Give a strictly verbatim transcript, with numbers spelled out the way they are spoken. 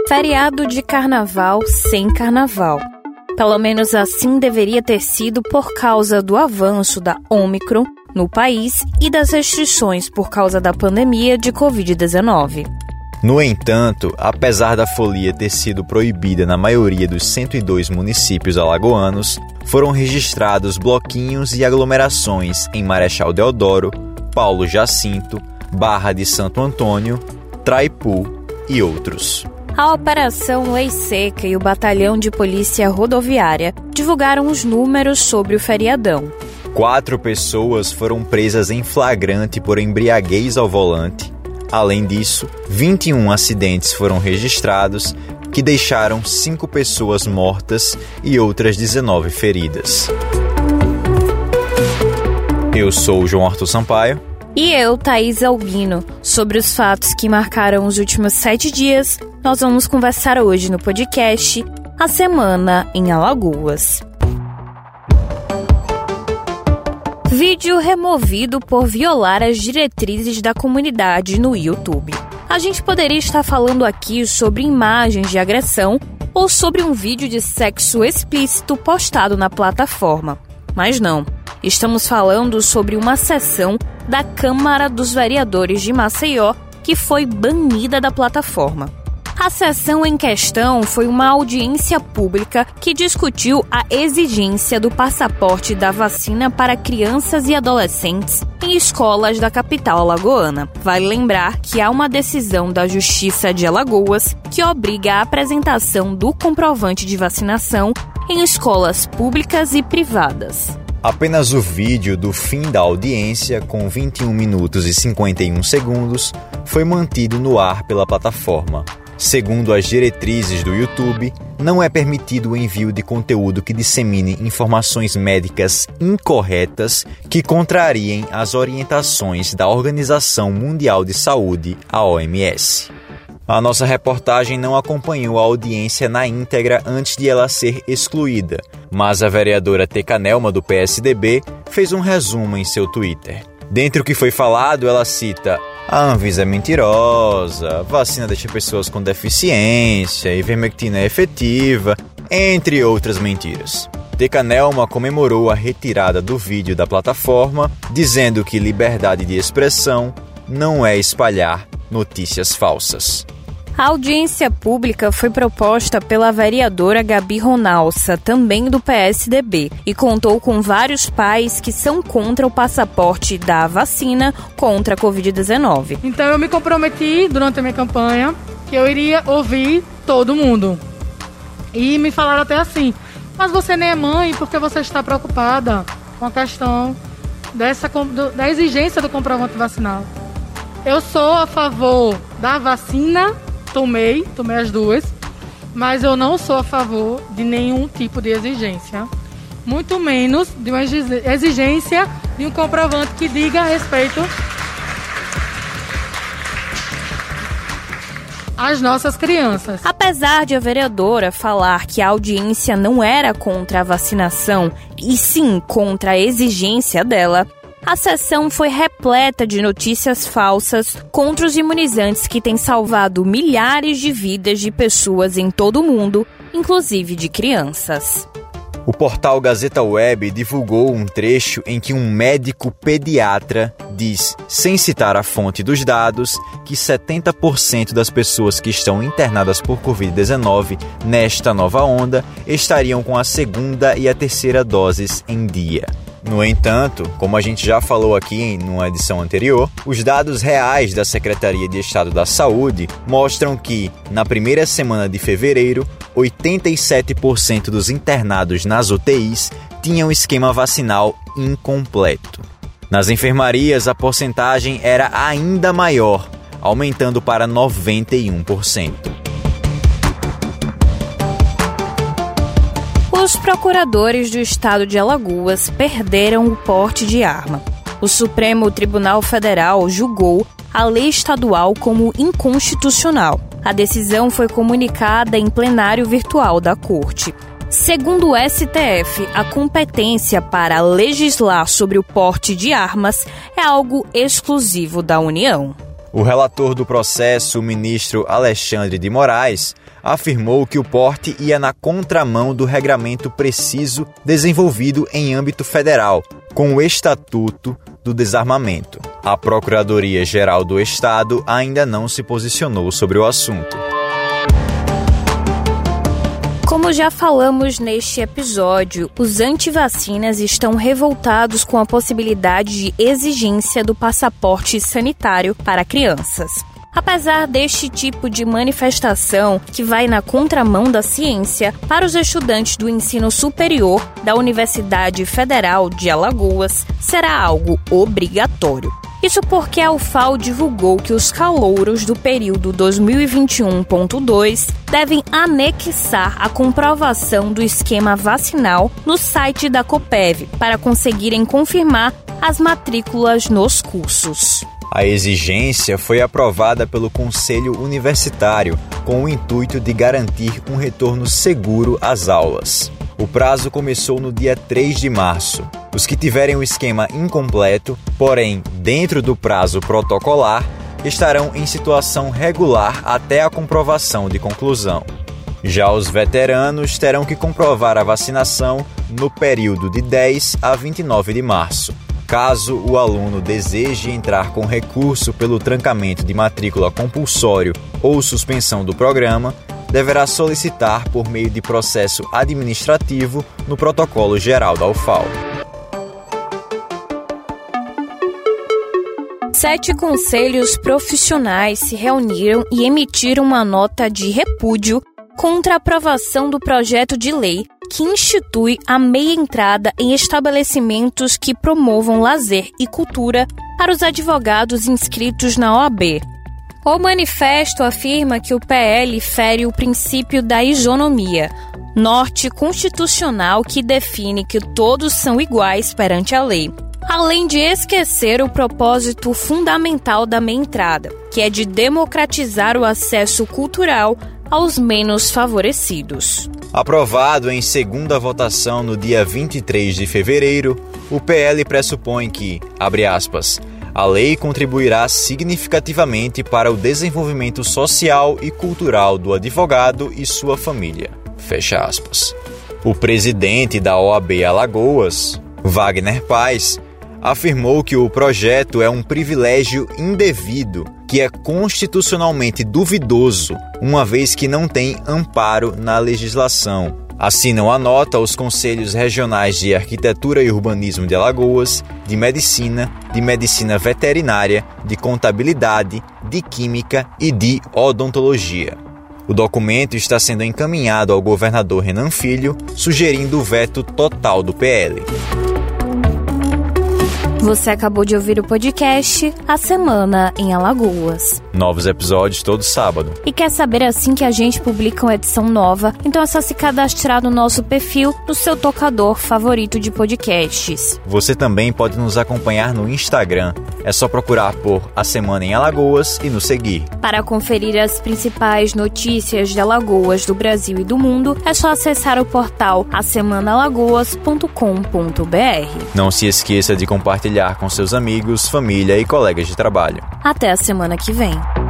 Feriado de carnaval sem carnaval. Pelo menos assim deveria ter sido por causa do avanço da Ômicron no país e das restrições por causa da pandemia de covid dezenove. No entanto, apesar da folia ter sido proibida na maioria dos cento e dois municípios alagoanos, foram registrados bloquinhos e aglomerações em Marechal Deodoro, Paulo Jacinto, Barra de Santo Antônio, Traipu e outros. A Operação Lei Seca e o Batalhão de Polícia Rodoviária divulgaram os números sobre o feriadão. Quatro pessoas foram presas em flagrante por embriaguez ao volante. Além disso, vinte e um acidentes foram registrados, que deixaram cinco pessoas mortas e outras dezenove feridas. Eu sou o João Arthur Sampaio. E eu, Thaís Albino. Sobre os fatos que marcaram os últimos sete dias, nós vamos conversar hoje no podcast A Semana em Alagoas. Vídeo removido por violar as diretrizes da comunidade no YouTube. A gente poderia estar falando aqui sobre imagens de agressão ou sobre um vídeo de sexo explícito postado na plataforma. Mas não, estamos falando sobre uma sessão da Câmara dos Vereadores de Maceió que foi banida da plataforma. A sessão em questão foi uma audiência pública que discutiu a exigência do passaporte da vacina para crianças e adolescentes em escolas da capital alagoana. Vale lembrar que há uma decisão da Justiça de Alagoas que obriga a apresentação do comprovante de vacinação em escolas públicas e privadas. Apenas o vídeo do fim da audiência, com vinte e um minutos e cinquenta e um segundos, foi mantido no ar pela plataforma. Segundo as diretrizes do YouTube, não é permitido o envio de conteúdo que dissemine informações médicas incorretas que contrariem as orientações da Organização Mundial de Saúde, a O M S. A nossa reportagem não acompanhou a audiência na íntegra antes de ela ser excluída, mas a vereadora Teca Nelma, do P S D B, fez um resumo em seu Twitter. Dentre o que foi falado, ela cita: a Anvisa é mentirosa, vacina deixa pessoas com deficiência, ivermectina é efetiva, entre outras mentiras. Teca Nelma comemorou a retirada do vídeo da plataforma, dizendo que liberdade de expressão não é espalhar notícias falsas. A audiência pública foi proposta pela vereadora Gabi Ronalça, também do P S D B, e contou com vários pais que são contra o passaporte da vacina contra a covid dezenove. Então eu me comprometi durante a minha campanha que eu iria ouvir todo mundo. E me falaram até assim: mas você nem é mãe porque você está preocupada com a questão dessa, da exigência do comprovante vacinal. Eu sou a favor da vacina. Tomei, tomei as duas, mas eu não sou a favor de nenhum tipo de exigência, muito menos de uma exigência de um comprovante que diga a respeito às nossas crianças. Apesar de a vereadora falar que a audiência não era contra a vacinação, e sim contra a exigência dela, a sessão foi repleta de notícias falsas contra os imunizantes que têm salvado milhares de vidas de pessoas em todo o mundo, inclusive de crianças. O portal Gazeta Web divulgou um trecho em que um médico pediatra diz, sem citar a fonte dos dados, que setenta por cento das pessoas que estão internadas por covid dezenove nesta nova onda estariam com a segunda e a terceira doses em dia. No entanto, como a gente já falou aqui em uma edição anterior, os dados reais da Secretaria de Estado da Saúde mostram que, na primeira semana de fevereiro, oitenta e sete por cento dos internados nas U T Is tinham esquema vacinal incompleto. Nas enfermarias, a porcentagem era ainda maior, aumentando para noventa e um por cento. Os procuradores do estado de Alagoas perderam o porte de arma. O Supremo Tribunal Federal julgou a lei estadual como inconstitucional. A decisão foi comunicada em plenário virtual da Corte. Segundo o S T F, a competência para legislar sobre o porte de armas é algo exclusivo da União. O relator do processo, o ministro Alexandre de Moraes, afirmou que o porte ia na contramão do regramento preciso desenvolvido em âmbito federal, com o Estatuto do Desarmamento. A Procuradoria-Geral do Estado ainda não se posicionou sobre o assunto. Como já falamos neste episódio, os antivacinas estão revoltados com a possibilidade de exigência do passaporte sanitário para crianças. Apesar deste tipo de manifestação que vai na contramão da ciência, para os estudantes do ensino superior da Universidade Federal de Alagoas, será algo obrigatório. Isso porque a U F A L divulgou que os calouros do período dois mil e vinte e um ponto dois devem anexar a comprovação do esquema vacinal no site da Coppev para conseguirem confirmar as matrículas nos cursos. A exigência foi aprovada pelo Conselho Universitário com o intuito de garantir um retorno seguro às aulas. O prazo começou no dia três de março. Os que tiverem o esquema incompleto, porém dentro do prazo protocolar, estarão em situação regular até a comprovação de conclusão. Já os veteranos terão que comprovar a vacinação no período de dez a vinte e nove de março. Caso o aluno deseje entrar com recurso pelo trancamento de matrícula compulsório ou suspensão do programa, deverá solicitar por meio de processo administrativo no protocolo geral da U F A L. Sete conselhos profissionais se reuniram e emitiram uma nota de repúdio contra a aprovação do projeto de lei que institui a meia entrada em estabelecimentos que promovam lazer e cultura para os advogados inscritos na O A B. O manifesto afirma que o P L fere o princípio da isonomia, norte constitucional que define que todos são iguais perante a lei, além de esquecer o propósito fundamental da meia entrada, que é de democratizar o acesso cultural aos menos favorecidos. Aprovado em segunda votação no dia vinte e três de fevereiro, o P L pressupõe que, abre aspas, a lei contribuirá significativamente para o desenvolvimento social e cultural do advogado e sua família. Fecha aspas. O presidente da O A B Alagoas, Wagner Paz, afirmou que o projeto é um privilégio indevido que é constitucionalmente duvidoso, uma vez que não tem amparo na legislação. Assinam a nota os Conselhos Regionais de Arquitetura e Urbanismo de Alagoas, de Medicina, de Medicina Veterinária, de Contabilidade, de Química e de Odontologia. O documento está sendo encaminhado ao governador Renan Filho, sugerindo o veto total do P L. Você acabou de ouvir o podcast A Semana em Alagoas. Novos episódios todo sábado. E quer saber assim que a gente publica uma edição nova? Então é só se cadastrar no nosso perfil no seu tocador favorito de podcasts. Você também pode nos acompanhar no Instagram. É só procurar por A Semana em Alagoas e nos seguir. Para conferir as principais notícias de Alagoas, do Brasil e do mundo, é só acessar o portal a semana alagoas ponto com ponto b r. Não se esqueça de compartilhar com seus amigos, família e colegas de trabalho. Até a semana que vem.